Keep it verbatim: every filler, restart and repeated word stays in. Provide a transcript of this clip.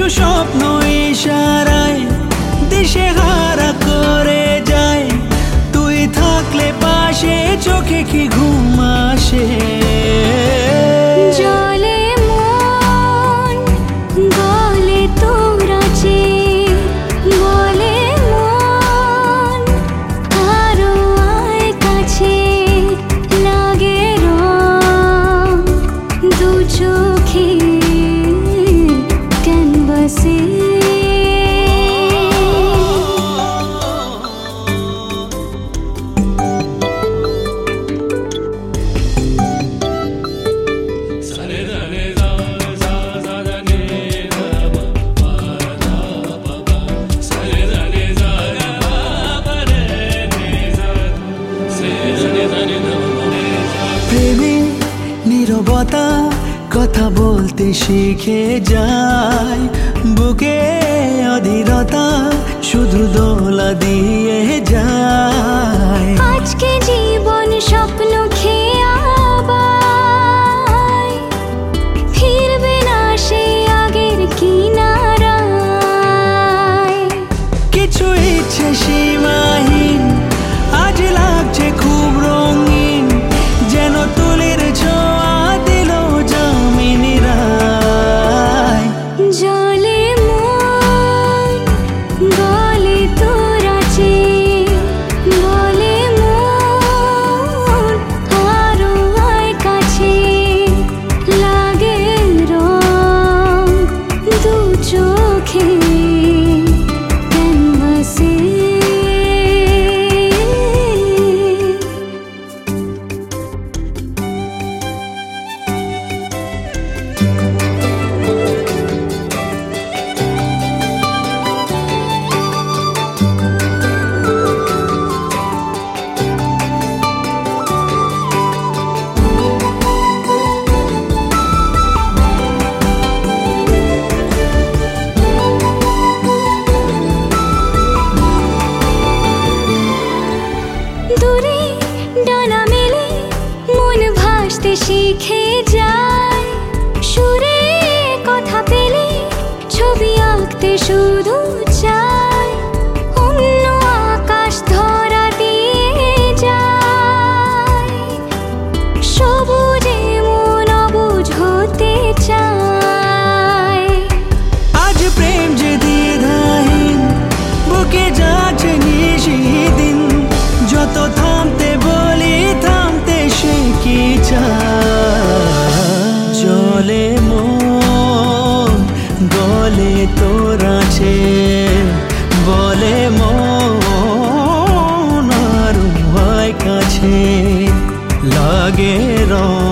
স্বপ্ন ইশারায় দিশে হারা করে যায়, তুই থাকলে পাশে চোখে কি ঘুম আসে। জলে মন গলে তোর আছে, বলে মন আরো আয় কাছে, লাগে রং দু চোখে ক্যানভাসে। প্রেমে নীরবতা কথা বলতে শিখে যায়, বুকে অধীরতা শুধু দোলা দিয়ে যায়। আজকে জীবন স্বপ্ন খেয়ে আবার ফিরবে না সে আগের কিনারায়। কিছু ইচ্ছে সীমাহীন আজ লাগছে খুব রঙিন, যেন তুলির ছোঁয়া দিল জামিনী রায়। জলে মন গলে তোর আছে, বলে মন আরো আয় কাছে, লাগে রং দু চোখে ক্যানভাসে। দূরে ডানা মেলে মন ভাসতে শিখে যায়, সুরে কথা পেলে ছবি আঁকতে শুধু চায়। অন্য আকাশ ধরা দিয়ে যায়, সবুজে মন অবুঝ হতে চায়। আজ প্রেম যে দ্বিধাহীন বুকে যাচ্ছে নিশিদিন, যত থামতে বলি থামতে সে কি চায়। জলে মন গলে তোর আছে, বলে মন আর হয় কাছে, লাগে রং